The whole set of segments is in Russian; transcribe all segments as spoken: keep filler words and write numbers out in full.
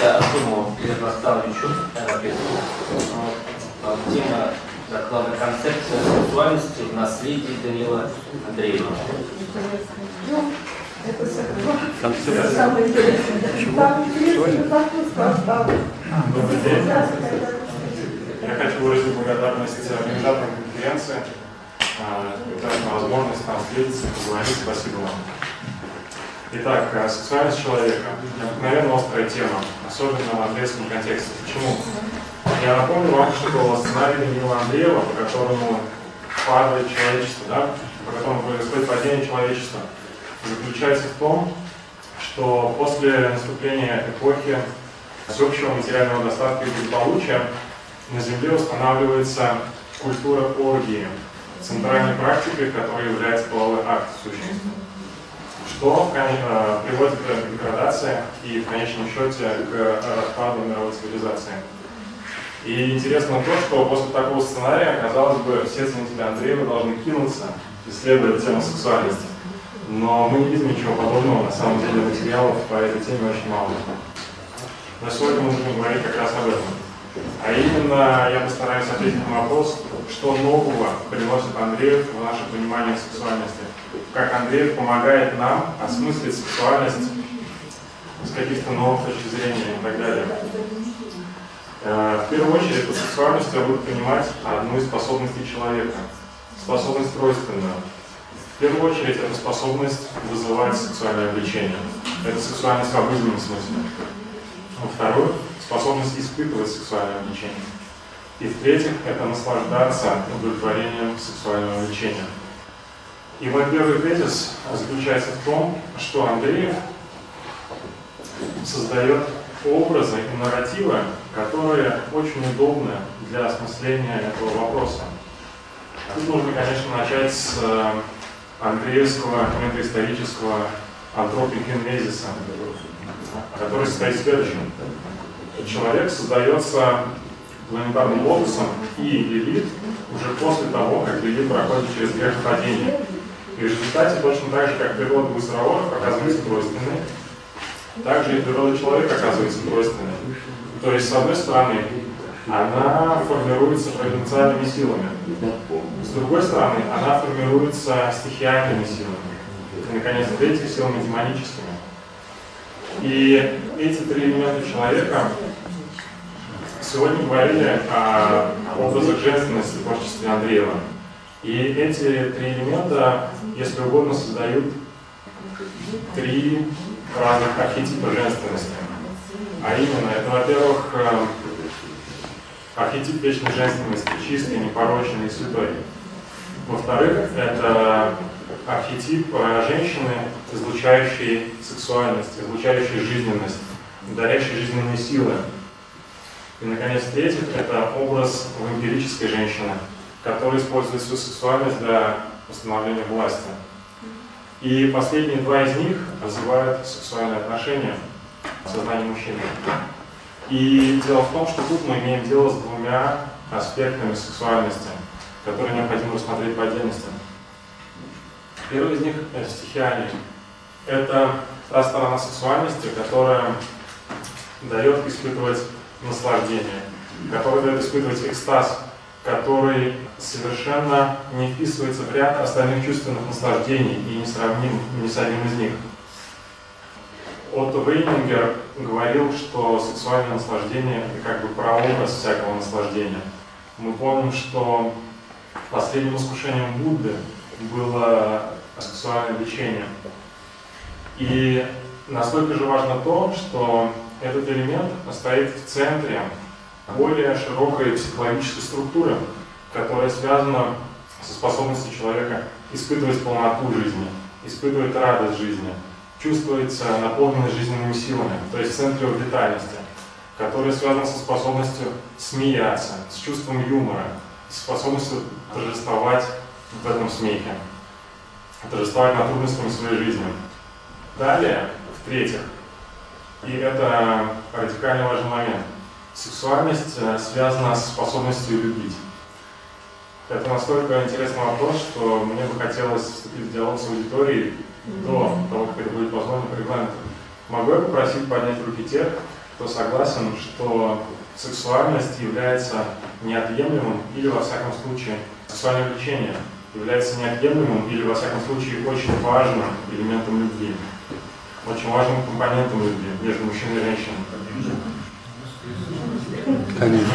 это Артему Ярославовичу Рапецу. Тема доклада «Концепция сексуальности в наследии» Данила Андреева. Это самое интересное. Там интересно, Добрый день. Я хочу выразить благодарность организаторам конференции. Это возможность нам встретиться, поговорить. Спасибо вам. Итак, сексуальность человека. Необыкновенно острая тема, особенно в андреевском контексте. Почему? Я напомню вам, что сценарий Данила Андреева, по которому падает человечество, да, по которому происходит падение человечества, заключается в том, что после наступления эпохи всеобщего материального достатка и благополучия на Земле устанавливается культура оргии, центральной практикой, которая является половой акт в сущности, что приводит к деградации и в конечном счете к распаду мировой цивилизации. И интересно то, что после такого сценария, казалось бы, все ценители Андреева должны кинуться, исследовать тему сексуальности. Но мы не видим ничего подобного, на самом деле материалов по этой теме очень мало. Но сегодня мы будем говорить как раз об этом. А именно, я постараюсь ответить на вопрос, что нового приносит Андреев в наше понимание сексуальности. Как Андреев помогает нам осмыслить сексуальность с каких-то новых точек зрения и так далее. В первую очередь, под сексуальностью я буду понимать одну из способностей человека. Способность тройственную. В первую очередь, это способность вызывать сексуальное влечение. Это сексуальность в обыденном смысле. Во-вторых, способность испытывать сексуальное влечение. И в-третьих, это наслаждаться удовлетворением сексуального влечения. И мой первый тезис заключается в том, что Андреев создает образы и нарративы, которые очень удобны для осмысления этого вопроса. Тут нужно, конечно, начать с андреевского метаисторического антропогенезиса, который состоит в следующем. Человек создается планетарным логосом и Лилит уже после того, как Лилит проходит через грехопадение. И в результате, точно так же, как природа быстроводов оказывается тройственной, также и природа человека оказывается тройственной. То есть, с одной стороны, она формируется провинциальными силами. С другой стороны, она формируется стихиальными силами. И, наконец, третьими силами демоническими. И эти три элемента человека сегодня говорили о образах женственности в творчестве Андреева. И эти три элемента, если угодно, создают три разных архетипа женственности. А именно, это, во-первых, архетип вечной женственности, чистой, непорочной и святой. Во-вторых, это архетип женщины, излучающей сексуальность, излучающей жизненность, дарящей жизненные силы. И, наконец, в-третьих, это образ вампирической женщины, которая использует свою сексуальность для установления власти. И последние два из них развивают сексуальные отношения в сознании мужчины. И дело в том, что тут мы имеем дело с двумя аспектами сексуальности, которые необходимо рассмотреть по отдельности. Первый из них – это стихиальный. Это та сторона сексуальности, которая дает испытывать наслаждение, которая дает испытывать экстаз, который совершенно не вписывается в ряд остальных чувственных наслаждений и не сравним ни с одним из них. Отто Вейнингер говорил, что сексуальное наслаждение – это как бы прообраз всякого наслаждения. Мы помним, что последним искушением Будды было сексуальное влечение. И настолько же важно то, что этот элемент стоит в центре более широкой психологической структуры, которая связана со способностью человека испытывать полноту жизни, испытывать радость жизни, чувствовать наполненность жизненными силами, то есть в центре витальности, которая связана со способностью смеяться, с чувством юмора, с способностью торжествовать в этом смехе, торжествовать над трудностями своей жизни. Далее, в-третьих, и это радикально важный момент, сексуальность связана с способностью любить. Это настолько интересный вопрос, что мне бы хотелось вступить в диалог с аудиторией до того, как это будет позволено по регламенту. Могу я попросить поднять руки тех, кто согласен, что сексуальность является неотъемлемым или, во всяком случае, сексуальное влечение является неотъемлемым или, во всяком случае, очень важным элементом любви, очень важным компонентом любви между мужчиной и женщиной. Конечно.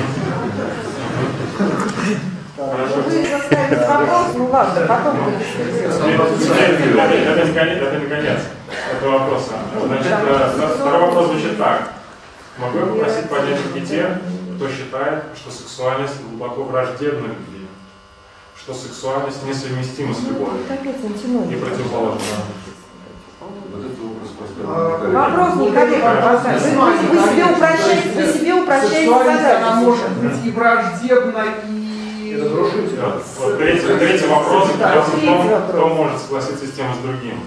Вы заставите вопрос, ну ладно, потом вы дискутируете. Это не конец этого вопроса. Значит, второй вопрос звучит так. Могу я попросить поднять руки те, кто считает, что сексуальность глубоко враждебна любви, что сексуальность несовместима с любовью и противоположна? Вопрос не хотел вам поставить. Вы, вы себе упрощаете, вы себе упрощаете задачу. Она может быть и враждебна, и... Вот третий, третий вопрос, да, кто, кто может согласиться с тем и с другим?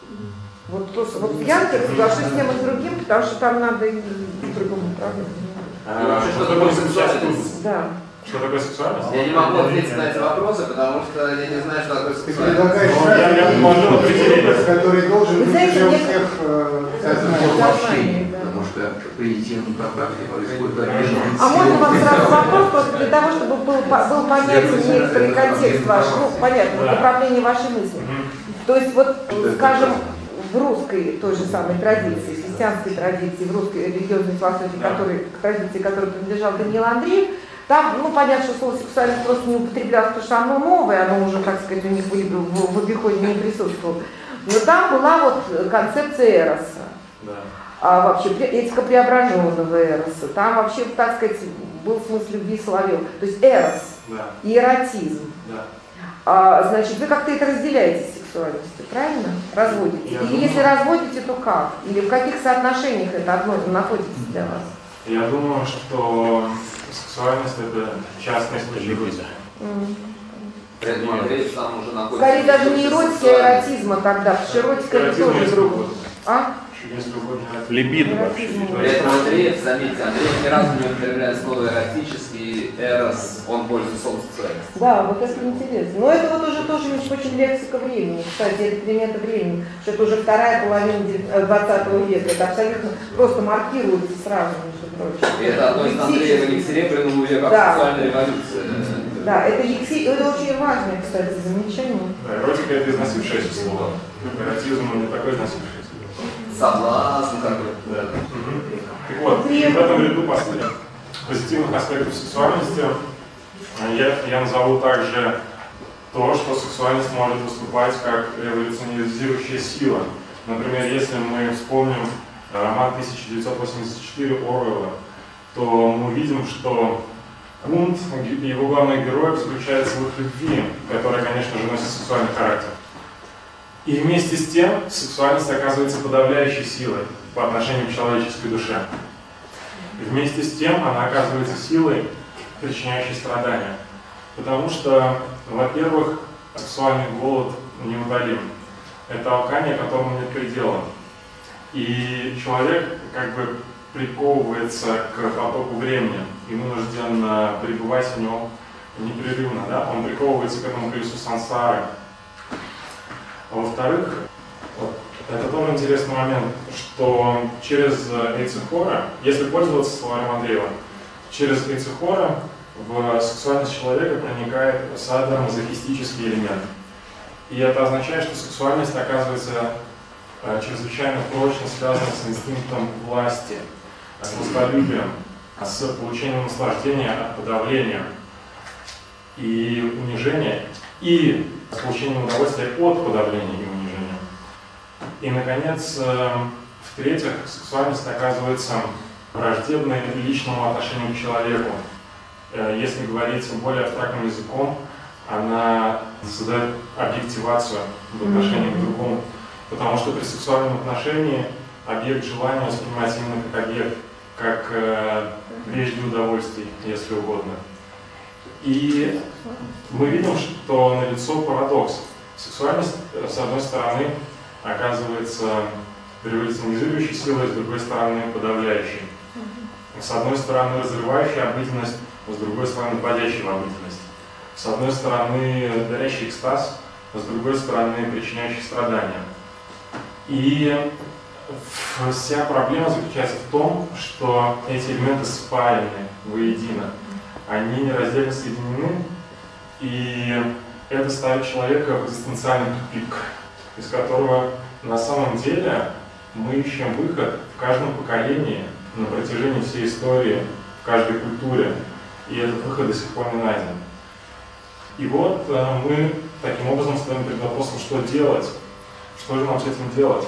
Вот, то, вот я соглашусь с тем и с другим, потому что там надо и в другом направлении. А, что такое сексуальность? Да. Что такое сексуальность? Я не могу ответить на эти вопросы, потому что я не знаю, что такое Ты сексуальность. предлагаешь Ну, я- я предложил определение. который должен Вы быть знаете, у мне- всех э, Сознание, да. Потому что при едином контакте происходит А можно вам сразу вопрос, просто для того, чтобы был, по- был понятен некоторый контекст ваш, ну, понятно, Да. направление вашей мысли. Мгм. То есть вот, скажем, в русской той же самой традиции, христианской традиции, в русской религиозной философии, Да. которой, к традиции, которой принадлежал Даниил Андреев, там, ну, понятно, что слово сексуальность просто не употреблялось, потому что оно новое, оно уже, как сказать, у них были, в, в обиходе не присутствовало. Но там была вот концепция эроса. Да. А вообще этика преображенного эроса. Там вообще, так сказать, был смысл любви соловьев. То есть эрос Да. и эротизм. Да. А, значит, вы как-то это разделяете с сексуальностью, правильно? Разводите. Я И думаю- если разводите, то как? Или в каких соотношениях это одно находится для вас? Я думаю, что сексуальность это частный случай эротики. М. Поэтому Андреев сам уже находится... Скорее даже не в эротики, а эротизма тогда. Потому что эротика это Эротизм, тоже если другое. угодно. А? Если угодно. Либидо вообще. Эротизм. При этом Андреев, заметьте, Андреев ни разу не употребляет слово эротический, эрос, он пользуется словом сексуальность. Да, вот это интересно. Но это вот уже тоже, между прочим, лексика времени. Кстати, это элементы времени. Что это уже вторая половина двадцатого века. Это абсолютно просто маркируется сразу, между прочим. И это относится Андреева не к Серебряному веку, а к Да. сексуальной революции. Да, это, екси- это очень важное, кстати, замечание. Да, эротика это износившееся слово. Эротизм не такой износившийся. Соблазн какой-то. Да. Мгм. Так вот, и в этом ряду последних позитивных аспектов сексуальности я, я назову также то, что сексуальность может выступать как революционизирующая сила. Например, если мы вспомним роман тысяча девятьсот восемьдесят четыре Оруэлла, то мы увидим, что бунт и его главных героев заключается в их любви, которая, конечно же, носит сексуальный характер. И вместе с тем сексуальность оказывается подавляющей силой по отношению к человеческой душе. И вместе с тем она оказывается силой, причиняющей страдания. Потому что, во-первых, сексуальный голод неутолим. Это алкание, которому нет предела. И человек как бы приковывается к потоку времени и вынужден пребывать в нем непрерывно. Да? Он приковывается к этому колесу сансары. А во-вторых, вот, это тоже интересный момент, что через эйцехора, если пользоваться словарем Андреева, через эйцехора в сексуальность человека проникает садомазохистический элемент. И это означает, что сексуальность оказывается э, чрезвычайно прочно связана с инстинктом власти, с властолюбием, с получением наслаждения от подавления и унижения, и с получением удовольствия от подавления и унижения. И, наконец, э, в-третьих, сексуальность оказывается враждебной личному отношению к человеку. Э, если говорить более абстрактным языком, она создает объективацию в отношении к другому, потому что при сексуальном отношении объект желания воспринимается именно как объект, как э, вещь для удовольствий, если угодно. И мы видим, что налицо парадокс. Сексуальность, с одной стороны, оказывается революционизирующей силой, с другой стороны, подавляющей. С одной стороны, разрывающей обыденность, с другой стороны, вводящей в обыденность. С одной стороны, дарящий экстаз, с другой стороны, причиняющий страдания. И вся проблема заключается в том, что эти элементы спаяны воедино. Они нераздельно соединены, и это ставит человека в экзистенциальный тупик, из которого на самом деле мы ищем выход в каждом поколении на протяжении всей истории, в каждой культуре, и этот выход до сих пор не найден. И вот мы таким образом стоим перед вопросом, что делать, что же нам с этим делать.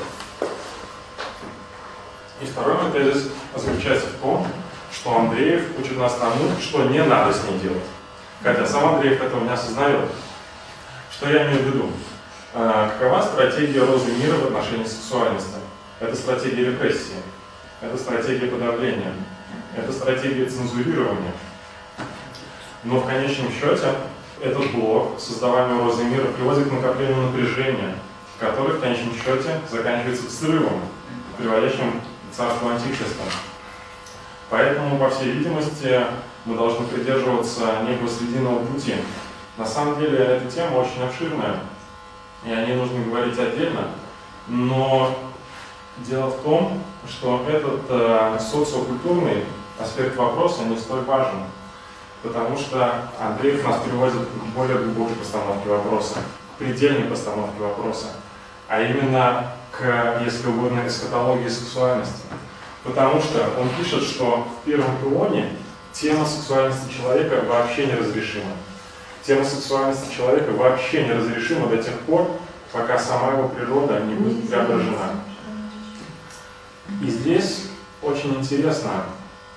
И второй мой тезис заключается в том, что Андреев учит нас тому, что не надо с ней делать. Хотя сам Андреев этого не осознает. Что я имею в виду? Какова стратегия розы мира в отношении сексуальности? Это стратегия репрессии, это стратегия подавления, это стратегия цензурирования. Но в конечном счете этот блок создавания розы мира приводит к накоплению напряжения, которое в конечном счете заканчивается взрывом, приводящим к царству антихриста. Поэтому, по всей видимости, мы должны придерживаться некого срединного пути. На самом деле, эта тема очень обширная, и о ней нужно говорить отдельно, но дело в том, что этот э, социокультурный аспект вопроса не столь важен, потому что Андреев нас приводит к более глубокой постановке вопроса, к предельной постановке вопроса, а именно к, если угодно, эсхатологии сексуальности. Потому что он пишет, что в первом ионе тема сексуальности человека вообще неразрешима. Тема сексуальности человека вообще неразрешима до тех пор, пока сама его природа не будет преображена. И здесь очень интересно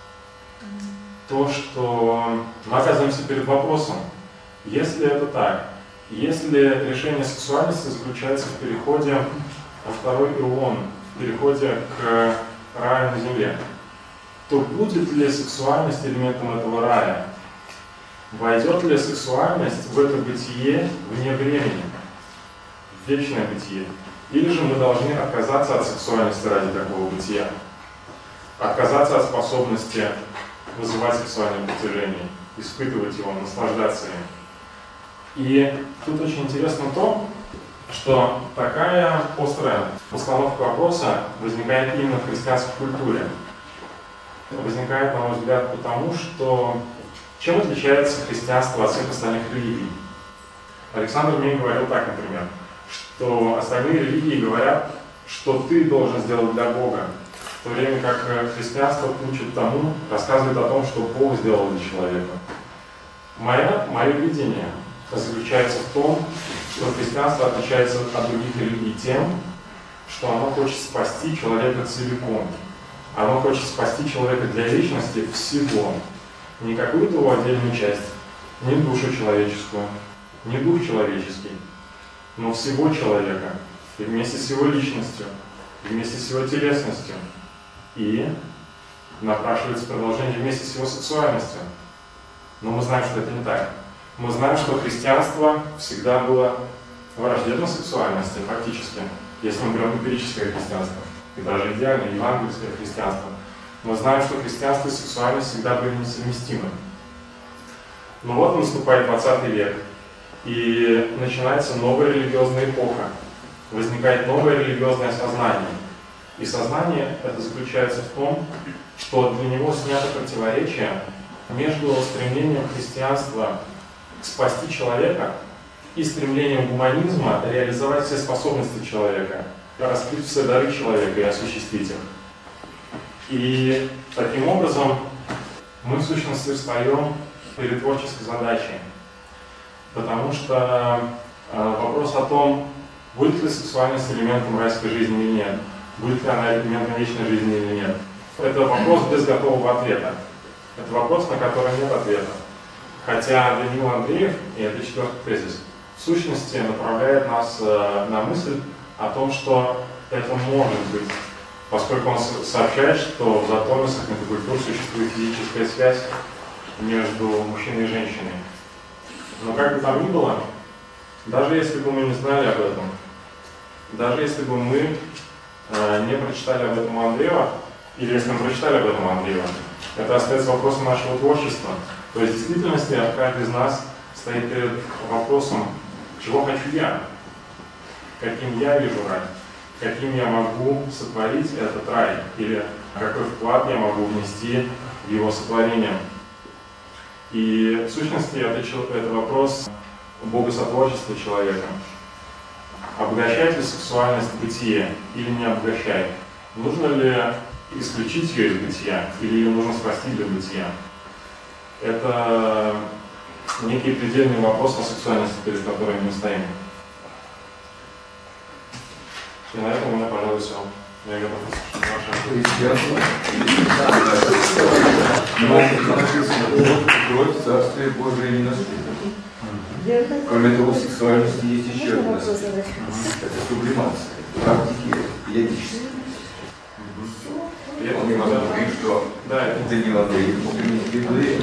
то, что мы оказываемся перед вопросом, если это так, если решение сексуальности заключается в переходе во второй ион, в переходе к раю на земле, то будет ли сексуальность элементом этого рая? Войдет ли сексуальность в это бытие вне времени, в вечное бытие? Или же мы должны отказаться от сексуальности ради такого бытия? Отказаться от способности вызывать сексуальное притяжение, испытывать его, наслаждаться им. И тут очень интересно то, что такая острая постановка вопроса возникает именно в христианской культуре. Возникает, на мой взгляд, потому что чем отличается христианство от всех остальных религий? Александр мне говорил так, например, что остальные религии говорят, что ты должен сделать для Бога, в то время как христианство учит тому, рассказывает о том, что Бог сделал для человека. Мое, мое видение заключается в том, что христианство отличается от других религий тем, что оно хочет спасти человека целиком. Оно хочет спасти человека для вечности всего. Не какую-то его отдельную часть, не душу человеческую, не дух человеческий, но всего человека, и вместе с его личностью, и вместе с его телесностью. И напрашивается продолжение вместе с его сексуальностью. Но мы знаем, что это не так. Мы знаем, что христианство всегда было враждебно сексуальности, фактически, если мы берем эмпирическое христианство, и даже идеальное евангельское христианство. Мы знаем, что христианство и сексуальность всегда были несовместимы. Но вот наступает двадцатый век, и начинается новая религиозная эпоха. Возникает новое религиозное сознание. И сознание это заключается в том, что для него снято противоречие между стремлением христианства спасти человека и стремлением гуманизма реализовать все способности человека, раскрыть все дары человека и осуществить их. И таким образом мы в сущности встаем перед творческой задачей. Потому что э, вопрос о том, будет ли сексуальность элементом райской жизни или нет, будет ли она элементом вечной жизни или нет, это вопрос без готового ответа. Это вопрос, на который нет ответа. Хотя Даниил Андреев, и это четвертый тезис, в сущности направляет нас э, на мысль о том, что это может быть, поскольку он сообщает, что в затомисах метакультур существует физическая связь между мужчиной и женщиной. Но как бы там ни было, даже если бы мы не знали об этом, даже если бы мы э, не прочитали об этом у Андреева, или если мы прочитали об этом у Андреева, это остается вопросом нашего творчества. То есть в действительности каждый из нас стоит перед вопросом, чего хочу я, каким я вижу рай, каким я могу сотворить этот рай, или какой вклад я могу внести в его сотворение. И в сущности это, это вопрос богосотворчества человека. Обогащает ли сексуальность бытие или не обогащает? Нужно ли исключить ее из бытия или ее нужно спасти для бытия? Это некий предельный вопрос о сексуальности, перед которым мы стоим. И на этом у меня, пожалуй, все. Я готов послушать. Кровь Царствия Божие не наступит. Кроме того, в сексуальности есть еще один аспект. Это сублимация. Практики йогические. Он не может говорить, что Даниил Андреев имеет в виду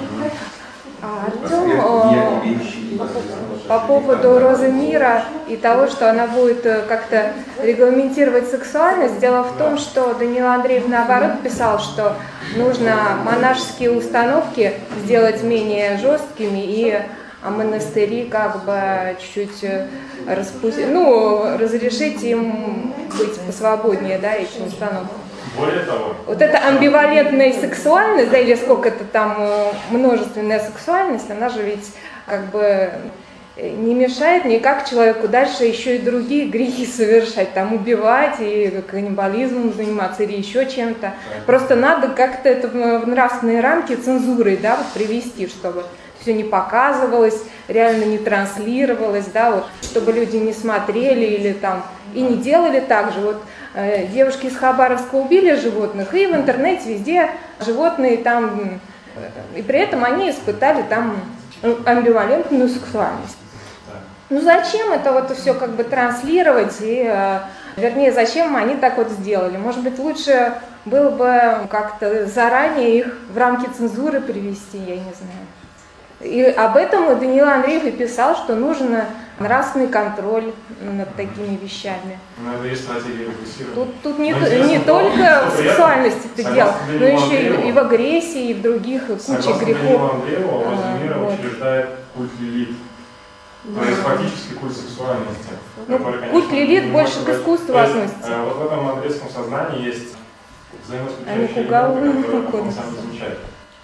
Артем, по поводу розы мира и того, что она будет как-то регламентировать сексуальность, дело в том, что Даниил Андреев наоборот писал, что нужно монашеские установки сделать менее жесткими и монастыри как бы чуть-чуть распустить, ну, разрешить им быть посвободнее, да, этим установкам. Более того, вот эта амбивалентная сексуальность, да, или сколько это там множественная сексуальность, она же ведь как бы не мешает никак человеку дальше еще и другие грехи совершать, там убивать и каннибализмом заниматься или еще чем-то. Просто надо как-то это в нравственные рамки цензурой, да, вот привести, чтобы все не показывалось, реально не транслировалось, да, вот, чтобы люди не смотрели или там и не делали так же. Вот э, девушки из Хабаровска убили животных, и в интернете везде животные там, и при этом они испытали там амбивалентную сексуальность. Ну зачем это вот все как бы транслировать, и, э, вернее, зачем они так вот сделали? Может быть, лучше было бы как-то заранее их в рамки цензуры привести, я не знаю. И об этом Даниил Андреев и писал, что нужен нравственный контроль над такими вещами. Ну, это есть стратегия репрессирования. Тут, тут не, не только в сексуальности это дело, но еще и, и в агрессии, и в других куче грехов. Даниилу Андрееву роза мира вот. учреждает культ Лилит. То есть фактически культ сексуальности. Ну, который, конечно, культ Лилит больше к искусству есть, относится. э, вот в этом андреевском сознании есть взаимоисключающие уголовному элементы, которые кодексу. он сам замечает.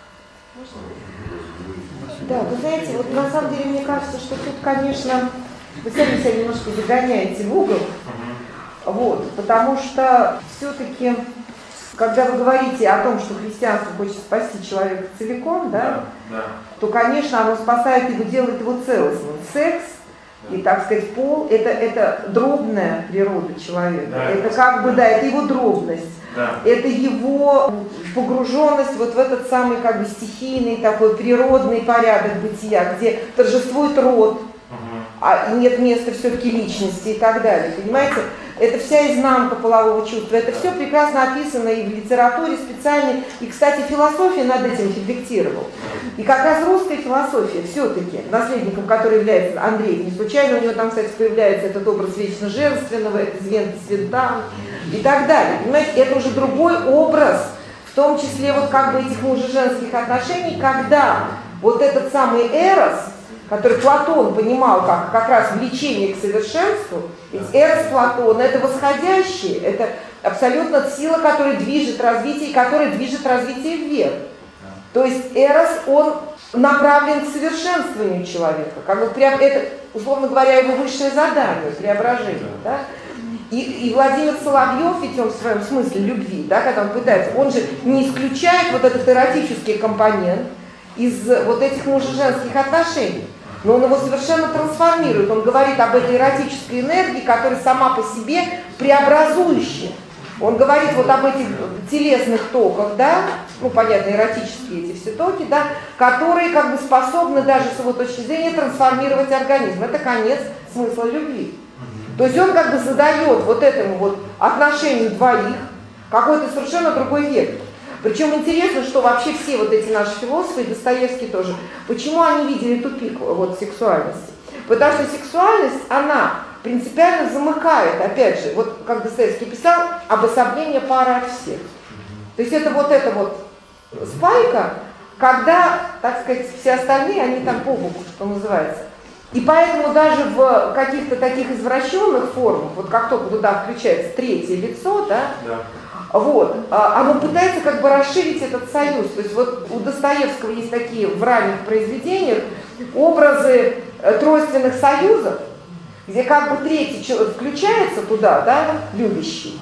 Да, вы знаете, вот на самом деле мне кажется, что тут, конечно, вы сами себя немножко загоняете в угол, uh-huh. вот, потому что все-таки, когда вы говорите о том, что христианство хочет спасти человека целиком, да, да, да. то, конечно, оно спасает его, делает его целостным. Секс да. и, так сказать, пол – это, это дробная природа человека, да, это как бы, да, это его дробность. Да. Это его погруженность вот в этот самый как бы стихийный такой природный порядок бытия, где торжествует род, угу. а нет места все-таки личности и так далее. Понимаете, это вся изнанка полового чувства, это все прекрасно описано и в литературе специальной, и, кстати, философия над этим рефлектировала. И как раз русская философия все-таки, наследником которой является Андреев, не случайно у него там, кстати, появляется этот образ вечно женственного, это звенты свинтам и так далее. Понимаете, это уже другой образ, в том числе вот как бы этих мужа-женских отношений, когда вот этот самый эрос, который Платон понимал как как раз влечение к совершенству, ведь эрос Платона это восходящее, это абсолютно сила, которая движет развитие, и которая движет развитие вверх. То есть эрос, он направлен к совершенствованию человека, как бы прям это, условно говоря, его высшее задание, преображение, да? И, и Владимир Соловьев, ведь он в своем смысле любви, да, когда он пытается, он же не исключает вот этот эротический компонент из вот этих мужа-женских отношений, но он его совершенно трансформирует. Он говорит об этой эротической энергии, которая сама по себе преобразующая. Он говорит вот об этих телесных токах, да, ну, понятно, эротические эти все токи, да, которые как бы способны даже с его точки зрения трансформировать организм. Это конец смысла любви. То есть он как бы задает вот этому вот отношению двоих какой-то совершенно другой вектор. Причем интересно, что вообще все вот эти наши философы, и Достоевский тоже, почему они видели тупик вот сексуальности? Потому что сексуальность, она принципиально замыкает, опять же, вот как Достоевский писал, обособление пары от всех. То есть это вот эта вот спайка, когда, так сказать, все остальные, они там по боку, что называется. И поэтому даже в каких-то таких извращенных формах, вот как только туда включается третье лицо, да, Да. вот, оно пытается как бы расширить этот союз. То есть вот у Достоевского есть такие в ранних произведениях образы тройственных союзов, где как бы третий человек включается туда, да, любящий.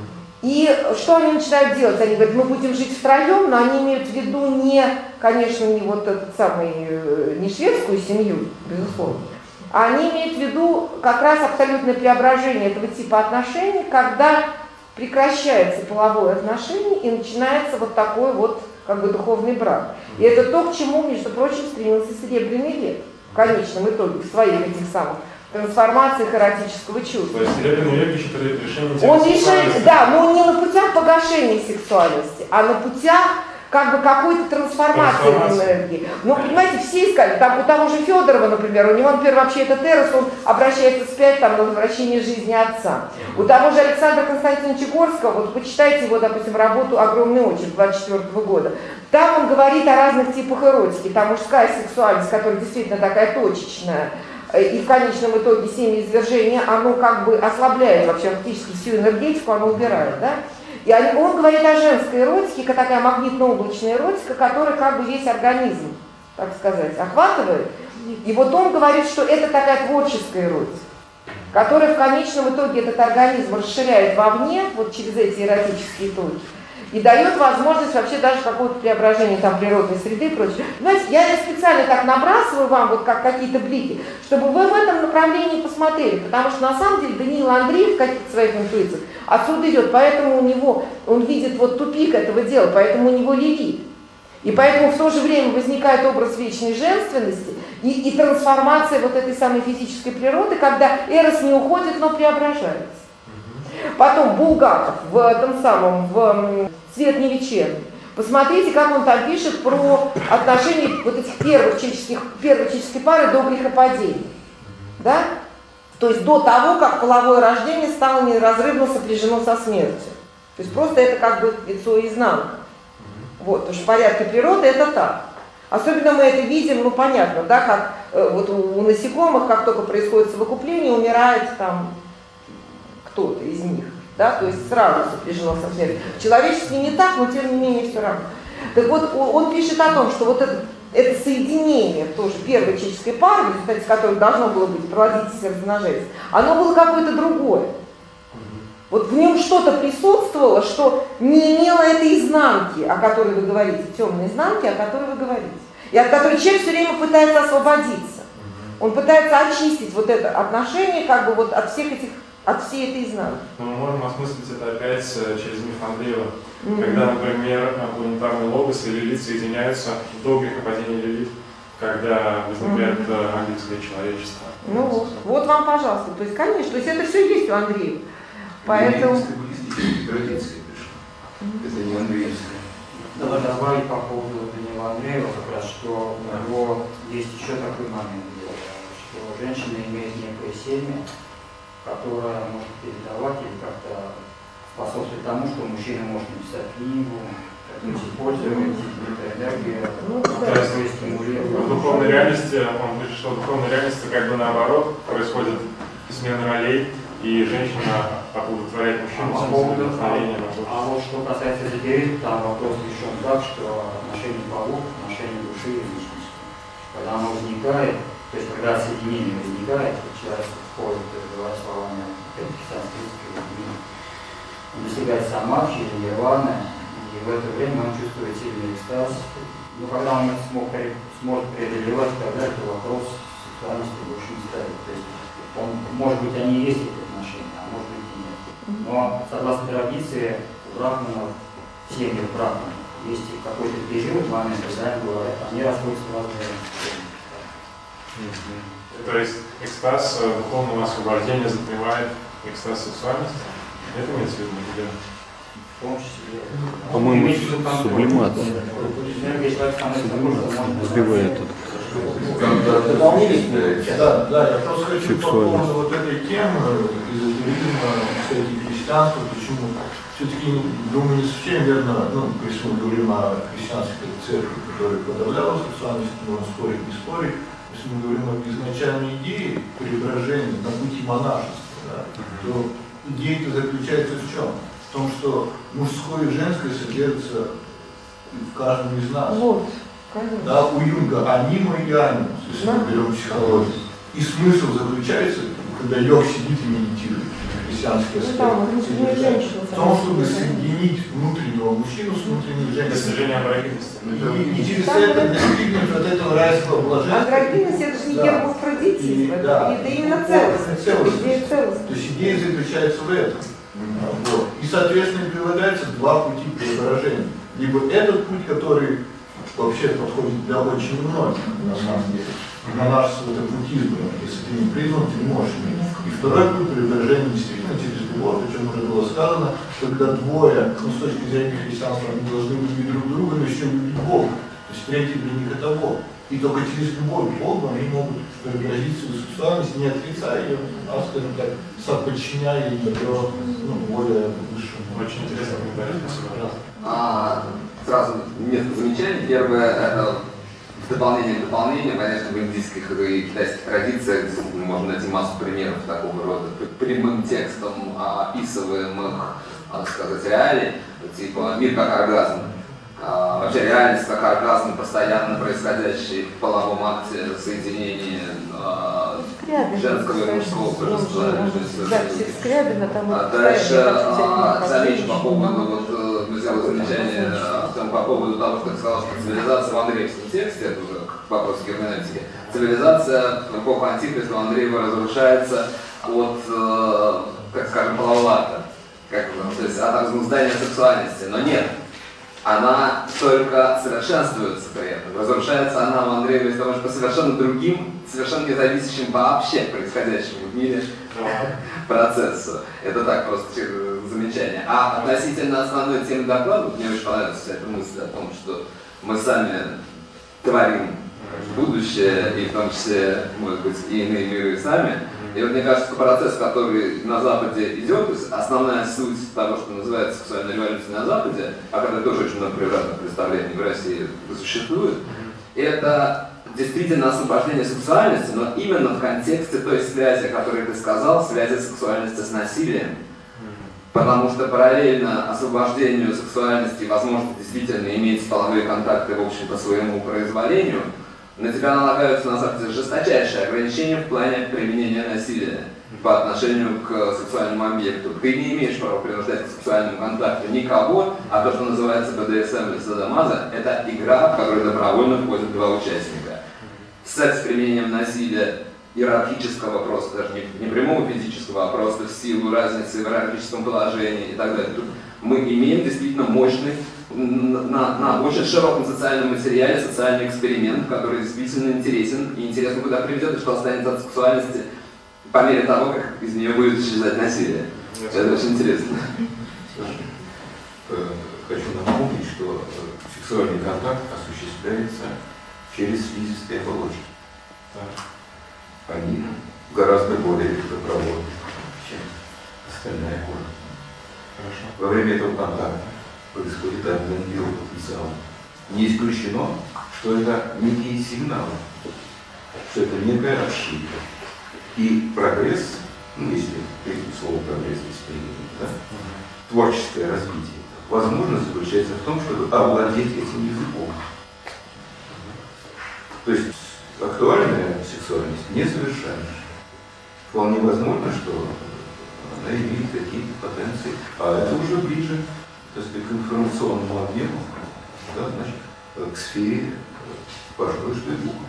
И что они начинают делать? Они говорят, мы будем жить втроем, но они имеют в виду не, конечно, не вот этот самый, не шведскую семью, безусловно, а они имеют в виду как раз абсолютное преображение этого типа отношений, когда прекращается половое отношение и начинается вот такой вот как бы духовный брак. И это то, к чему, между прочим, стремился Серебряный век в конечном итоге, в своих этих самых трансформациях эротического чувства. То есть Серебряный век ищет решение Он решает, да, но не на путях погашения сексуальности, а на путях как бы какой-то трансформации энергии. Ну, понимаете, все искали, там у того же Федорова, например, у него, например, вообще этот Эрос, он обращается вспять там, на возвращение жизни отца. У того же Александра Константиновича Горского, вот почитайте его, допустим, работу «Огромный очерк» двадцать четвёртого года, там он говорит о разных типах эротики, там мужская сексуальность, которая действительно такая точечная, и в конечном итоге семяизвержение, оно как бы ослабляет вообще фактически всю энергетику, оно убирает, да? И он говорит о женской эротике, как такая магнитно-облачная эротика, которая как бы весь организм, так сказать, охватывает. И вот он говорит, что это такая творческая эротика, которая в конечном итоге этот организм расширяет вовне, вот через эти эротические точки, и дает возможность вообще даже какого-то преображения там природной среды и прочее. Знаете, я специально так набрасываю вам вот как какие-то блики, чтобы вы в этом направлении посмотрели, потому что на самом деле Даниил Андреев в каких-то своих интуициях отсюда идет, поэтому у него, он видит вот тупик этого дела, поэтому у него Лилит. И поэтому в то же время возникает образ вечной женственности и, и трансформация вот этой самой физической природы, когда Эрос не уходит, но преображается. Потом Булгаков в этом самом, в «Цвет не вечерний». Посмотрите, как он там пишет про отношения вот этих первых человеческих, первой человеческой пары до грехопадения. Да? То есть до того, как половое рождение стало неразрывно сопряжено со смертью. То есть просто это как бы лицо и изнанка. Вот, потому что в порядке природы это так. Особенно мы это видим, ну понятно, да, как э, вот у, у насекомых, как только происходит совокупление, умирает там кто-то из них, да, то есть сразу сопряжено со смертью. Человечески не так, но тем не менее все равно. Так вот, он пишет о том, что вот это, это соединение тоже первой человеческой пары, в результате которой должно было быть плодитесь и размножайтесь, оно было какое-то другое. Вот в нем что-то присутствовало, что не имело этой изнанки, о которой вы говорите, темной изнанки, о которой вы говорите, и от которой человек все время пытается освободиться. Он пытается очистить вот это отношение как бы вот от всех этих, от всей этой изнанки. Но мы можем осмыслить это опять через миф Андреева, mm-hmm. когда, например, планетарный логос и Лилит соединяются до грехопадения Лилит, когда возникает mm-hmm. ангельское человечество. Ну вот, вот вам, пожалуйста. То есть, конечно, то есть это все есть у Андреева. Поэтому... Традиции пришло. Это не андреевская. Давай добавить по поводу Даниила Андреева, как раз, что у него есть еще такой момент, что женщина имеет некое семя, которое может передавать или как-то способствовать тому, что мужчина может написать книгу, то есть использовать эту энергию, которая стимулирует. В духовной реальности, он пишет, что в духовной реальности как бы наоборот происходит смена ролей, и женщина оплодотворяет мужчину а, с вдохновением. А вот что касается эзотеризма, там вопрос решен так, что отношение полов, отношение души и личности. Когда оно возникает, то есть когда соединение возникает, человек входит, говоря словами санскритской любви, он достигает самадхи или нирваны, и в это время он чувствует сильный экстаз. Но когда он это смог, сможет преодолевать, тогда это вопрос сексуальности больше не ставит. То есть он, может быть, они и есть эти отношения, а может быть и нет. Но согласно традиции, у брахманов, в семьях брахманов, есть какой-то период, момент, когда им говорят, они расходятся в разные стороны. То есть экстаз духовного освобождения затмевает экстаз сексуальности? Это имеется в виду? Или... В том числе. По-моему, сублимация. Сублимация сбивает это. Да, да, я просто хочу по поводу вот этой темы эзотеризма, кстати, христианства, почему все-таки, думаю, не совсем верно, ну, если мы говорим о христианской церкви, которая подавляла сексуальность, можно спорить, не спорить, если мы говорим об изначальной идее преображения на пути монашества, да, то идея-то заключается в чем? В том, что мужское и женское содержится в каждом из нас. Вот. Да, у Юнга анима и анимус, если мы берем психологию. И смысл заключается, когда йог сидит и медитирует, христианский аспект, в том, чтобы соединить внутреннего мужчину с внутренней женщиной. Достижение андрогинности. И, и через это достигнуть вот этого райского блаженства. Андрогинность — это же не гермафродитизм, это, да, это именно целостность. целостность. Идея целостности. То есть идея заключается в этом. Вот. И, соответственно, предлагается два пути преображения. Либо этот путь, который вообще подходит для очень многих, на самом деле. Монашество — это путь избранного. Если ты не признан, ты не можешь иметь. И второй путь преображения действительно через любовь, о чем уже было сказано, когда двое, ну, с точки зрения христианства, они должны любить друг друга, но еще любить Бога. То есть третий для них — это Бог. И только через любовь к Богу они могут преобразить свою сексуальность, не отрицая ее, а, скажем так, соподчиняя ее, ну, более высшему. Очень интересно комментарий, спасибо. А, сразу несколько замечаний. Первое — это дополнение к дополнению. Конечно, в индийских и китайских традициях действительно можно найти массу примеров такого рода прямым текстом описываемых, надо сказать, реалий, типа «мир как оргазм». А, вообще реальность как оргазм, постоянно происходящий в половом акте соединения а, женского и мужского божества. А дальше а, замечу по поводу, вот мы сделали замечание а, по поводу того, что ты сказал, что цивилизация в Андреевском тексте, это уже вопрос герменевтики, цивилизация в эпоху Антихриста у Андреева разрушается от, э, как скажем, полового акта, как, то есть от разнуздания сексуальности, но нет. Она только совершенствуется при этом. Разрушается она у Андреева из того, что по совершенно другим, совершенно не зависящим вообще происходящему в мире процессу. Это так, просто замечание. А относительно основной темы доклада, мне очень понравилась вся эта мысль о том, что мы сами творим будущее, и в том числе, может быть, и иные миры сами. И вот мне кажется, что процесс, который на Западе идет, то есть основная суть того, что называется сексуальной революцией на Западе, о которой тоже очень много превратных представлений в России существует, это действительно освобождение сексуальности, но именно в контексте той связи, о которой ты сказал, связи сексуальности с насилием. Потому что параллельно освобождению сексуальности и возможности действительно иметь половые контакты, в общем, по своему произволению, на тебя налагаются, на самом деле, жесточайшие ограничения в плане применения насилия по отношению к сексуальному объекту. Ты не имеешь права принуждать к сексуальному контакту никого, а то, что называется бэ дэ эс эм или садомаза, это игра, в которую добровольно входят два участника. Секс с применением насилия иерархического, просто даже не, не прямого физического, а просто в силу разницы в иерархическом положении и так далее. Тут мы имеем действительно мощный, на, на очень широком социальном материале социальный эксперимент, который действительно интересен и интересно, куда приведет и что останется от сексуальности по мере того, как из нее будет исчезать насилие. Это, это очень интересно. Хочу напомнить, что сексуальный контакт осуществляется через слизистые оболочки. Они гораздо более легкопроводны, чем остальная кожа. Хорошо. Во время этого контакта происходит обмен биопотенциалом. Не исключено, что это некие сигналы, что это некое общение. И прогресс, ну если слово прогресс воспринимать, да, творческое развитие, возможно, заключается в том, чтобы овладеть этим языком. То есть актуальная сексуальность несовершенна. Вполне возможно, что она имеет какие-то потенции, а это уже ближе, так сказать, к информационному обмену, да, значит, к сфере, пожалуй, что и духа.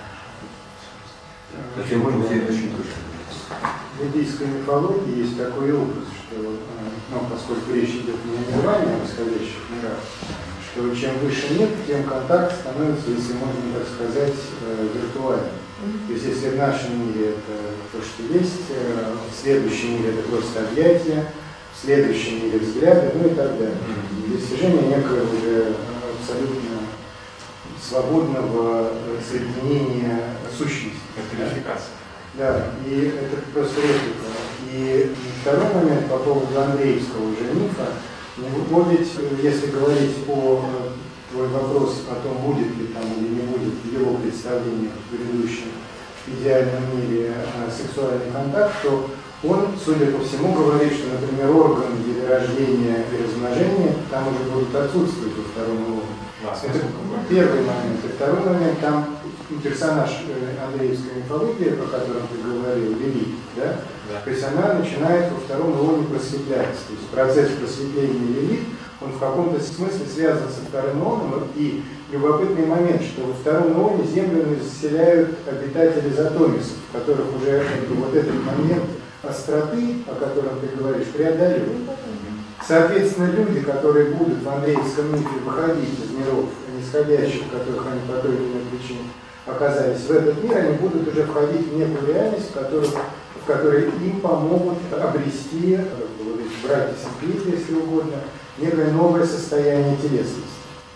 Хотя, может быть, это очень точно. В индийской мифологии есть такой образ, что, ну, поскольку речь идет не о мирвании, а о восходящих мирах, что чем выше мир, тем контакт становится, если можно так сказать, виртуальным. То есть если в нашем мире это то, что есть, в следующем мире это просто объятия, в следующем мире взгляды, ну и так далее. Достижение некого уже абсолютно свободного соединения сущности. Это верификация. Да, и это просто реплика. И второй момент по поводу Андреевского уже мифа. Ну ведь, если говорить о твой вопрос о том, будет ли там или не будет в его представлении в предыдущем идеальном мире сексуальный контакт, то он, судя по всему, говорит, что, например, органы деторождения и размножения там уже будут отсутствовать во втором уровне. Это первый момент. И второй момент, там персонаж андреевской мифологии, о котором ты говорил, Лилит, да? Да. То есть она начинает во втором уровне просветляться. То есть процесс просветления Лилит, он в каком-то смысле связан со вторым уровнем. И любопытный момент, что во втором уровне землю заселяют обитатели Затомисов, которых уже вот этот момент остроты, о котором ты говоришь, преодолел. Соответственно, люди, которые будут в андреевском мифе выходить из миров нисходящих, в которых они по той или иной причине оказались в этот мир, они будут уже входить в некую реальность, в которой, в которой им помогут обрести, братья Синклит, если угодно, некое новое состояние телесности.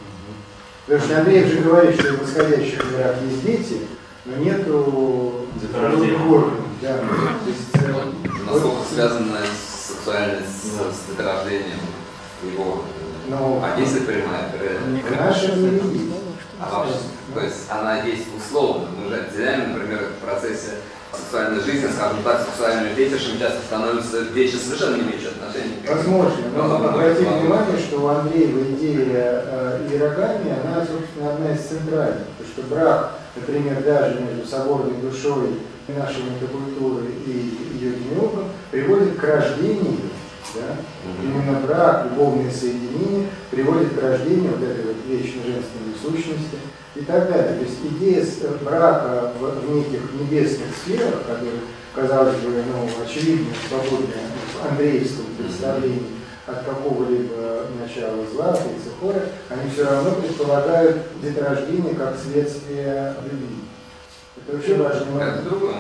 Потому что Андреев же говорит, что в восходящих мирах есть дети, но нету органов. Да. То есть, насколько вот, связана сексуальность с, с деторождением его? Но, а есть ли прямая? В нашем мире есть. А вообще, то есть она есть условно. Мы же отделяем, например, в процессе сексуальной жизни, скажем так, сексуальными фетишами часто становятся вещи, совершенно не имеющие отношения. Возможно, но обратите внимание, что у Андреева идея э, иерогамии, она, собственно, одна из центральных. Потому что брак, например, даже между соборной душой и нашей метакультуры и ее генеалогом приводит к рождению, да? Именно брак, любовные соединения приводит к рождению вот этой вот вечно женственной сущности и так далее. То есть идея брака в, в неких небесных сферах, которые, казалось бы, ну, очевидно, свободные в андреевском представлении от какого-либо начала зла, принципора, они все равно предполагают деторождение как следствие любви. Это очень важный момент.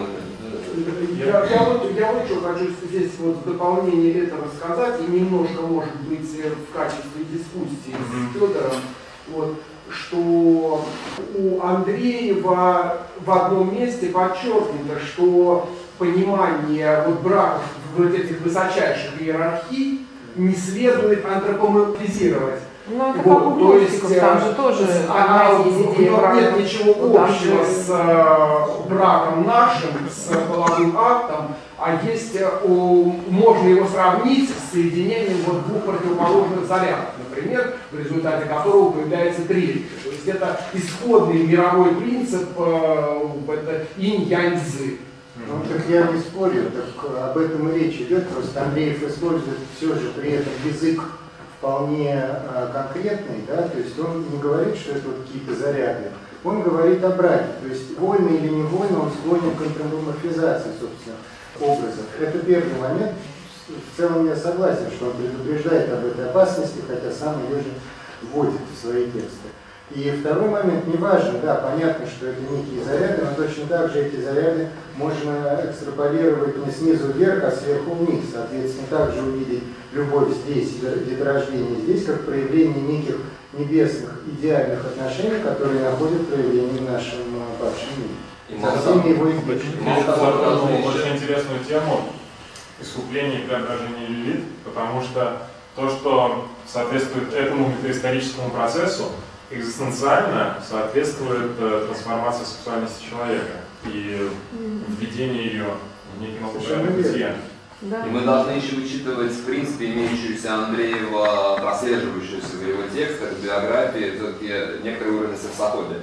Я, я, вот, я вот что хочу здесь вот в дополнение этого сказать, и немножко, может быть, в качестве дискуссии с Федором, вот, что у Андреева в одном месте подчеркнуто, что понимание вот браков вот этих высочайших иерархий не следует антропоморфизировать. Ну, это вот, как у то есть, там же тоже а, одна из идей брака. Нет ничего общего с э, браком нашим, с половым актом, а есть, э, у, можно его сравнить с соединением вот двух противоположных зарядов, например, в результате которого появляется третий. То есть это исходный мировой принцип э, инь-янь-цзы. Ну, так я не спорю, так об этом и речь идет, просто Андреев использует все же при этом язык вполне а, конкретный, да, то есть он не говорит, что это вот какие-то заряды, он говорит о браке, то есть вольно или невольно он склонен к антропоморфизации, собственно, образов. Это первый момент. В целом я согласен, что он предупреждает об этой опасности, хотя сам ее же вводит в свои тексты. И второй момент, неважно, да, понятно, что это некие заряды, но точно так же эти заряды можно экстраполировать не снизу вверх, а сверху вниз. Соответственно, также увидеть любовь здесь, деторождение здесь, как проявление неких небесных идеальных отношений, которые находят проявление в нашем падшем мире. Со всеми его излишками. Я затронул очень интересную тему искупления и преображения Лилит, потому что то, что соответствует этому метаисторическому процессу, экзистенциально соответствует э, трансформации сексуальности человека и введение ее в некий новый порядок бытия. И мы должны еще учитывать, в принципе, имеющуюся Андреева, прослеживающуюся в его текстах, в биографии, все-таки некоторый уровень сексофобии.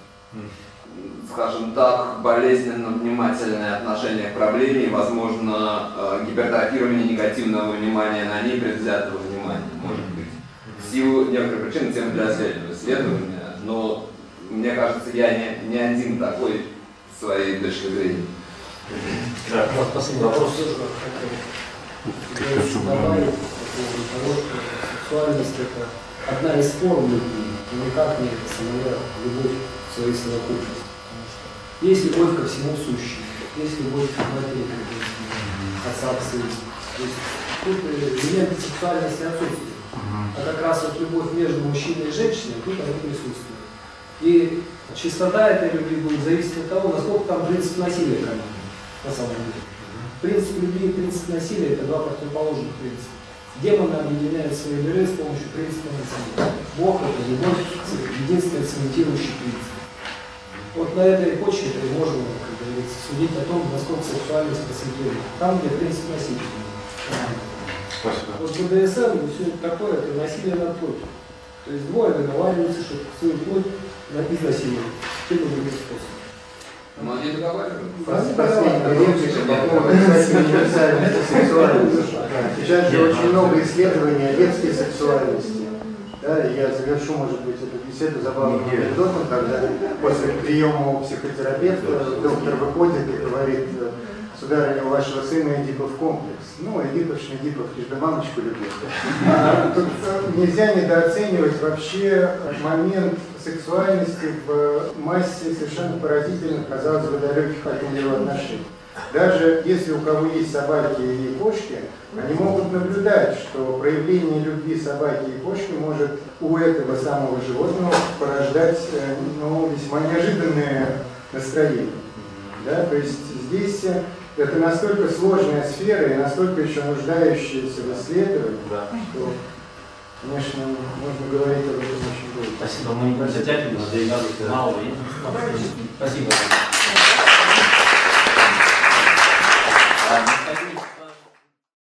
Скажем так, болезненно внимательное отношение к проблеме и, возможно, гипертрофирование негативного внимания на ней, предвзятого внимания, может быть. В силу некоторых причин тем для следующего исследования, но мне кажется, я не, не один такой в своей точке зрения. Да, вот последний вопрос. Добавить того, что сексуальность – это одна из форм любви, но никак не самая любовь в своей совокупности. Есть любовь ко всему сущему, есть любовь к материи, отца к сыну. То есть тут элементы сексуальности отсутствуют. А как раз вот любовь между мужчиной и женщиной, тут они присутствуют. И чистота этой любви будет зависеть от того, насколько там принцип насилия команды, на самом деле. Принцип любви и принцип насилия – это два противоположных принципа. Демоны объединяют свои миры с помощью принципа насилия. Бог — это любовь, единственный цементирующий принцип. Вот на этой почве мы можем, как говорится, судить о том, насколько сексуальность просветлена. Там, где принцип носительный. Спасибо. Вот бэ дэ эс эм и все такое, это насилие над плотью. То есть двое договариваются, что свою плоть изнасилуют. Тем или другим способом. Но они договариваются. Последняя реплика по поводу, кстати, универсальности сексуальности. Сейчас же очень много исследований о детской сексуальности. Да, и я завершу, может быть, эту беседу забавным анекдотом, когда после приема у психотерапевта доктор выходит и говорит: сударыня, у вашего сына Эдипов комплекс. Ну, Эдипов, Шмедипов, лишь бы мамочку любил. Тут нельзя недооценивать вообще момент сексуальности в массе совершенно поразительных, казалось бы, далеких от мира отношений. Даже если у кого есть собаки и кошки, они могут наблюдать, что проявление любви собаки и кошки может у этого самого животного порождать, ну, весьма неожиданное настроение. Да? То есть здесь это настолько сложная сфера и настолько еще нуждающаяся в исследовании, да, что, конечно, можно говорить об этом очень долго. Спасибо, мы не затягиваем, надо мало. Спасибо.